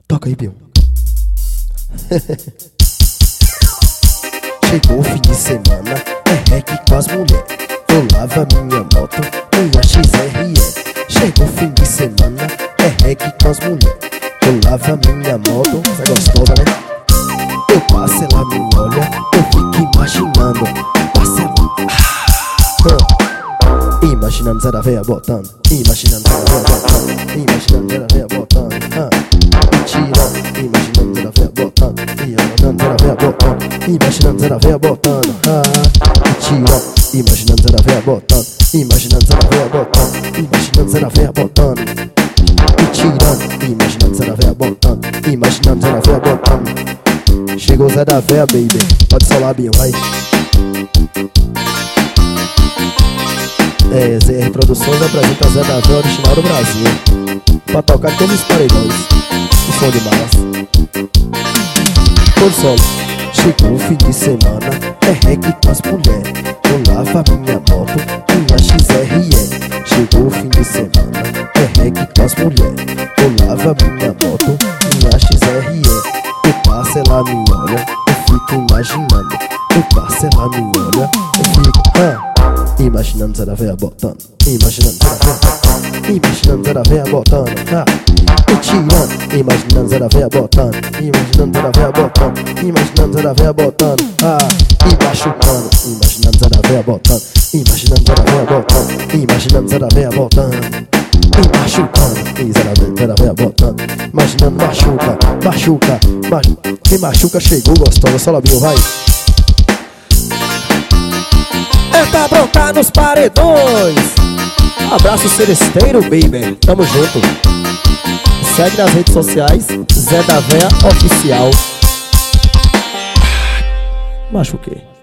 Toca aí, Bill. Chegou o fim de semana, é reggae com as mulher. Eu lavo a minha moto, minha XRE. Chegou o fim de semana, é reggae com as mulher. Eu lavo a minha moto, você é gostosa, né? Eu passo, ela me olha, eu fico imaginando. Passa ela, imaginando Zé da Veia botando, imaginando Zé da Veia botando, imaginando Zé da Veia botando, mentira, imaginando Zé da Veia botando, imaginando Zé da Veia botando, imaginando Zé da Veia botando, mentira, imaginando Zé da Veia botando, imaginando Zé da Veia botando, imaginando Zé da Veia botando, mentira, imaginando Zé da Veia botando, imaginando Zé da Veia botando. Chegou o Zé da Veia, baby, pode solar, Binho, vai. ZR Produções apresenta Zé da Veia original do Brasil, pra tocar todos os paredões. O som de massa, todo solo. Chegou o fim de semana, é reggae com as mulher. Eu lavo a minha moto, minha XRE. Chegou o fim de semana, é reggae com as mulher. Eu lavo a minha moto, minha XRE. Eu passo, ela me olha, eu fico imaginando. Eu passo, ela me olha, eu fico imaginando Zé da Veia botando, imaginando Zé da Veia botando, imaginando Zé da Veia botando, mentira, imaginando Zé da Veia botando, imaginando Zé da Veia botando, imaginando Zé da Veia botando, e machucando, imaginando Zé da Veia botando, imaginando Zé da Veia botando, imaginando Zé da Veia botando, e machucando, e Zé da Veia botando, imaginando machuca, machuca, quem machuca chegou gostosa, só Labinho, vai. É pra brotar nos paredões. Abraço Celesteiro, baby, tamo junto. Segue nas redes sociais, Zé da Veia Oficial. Machuquei.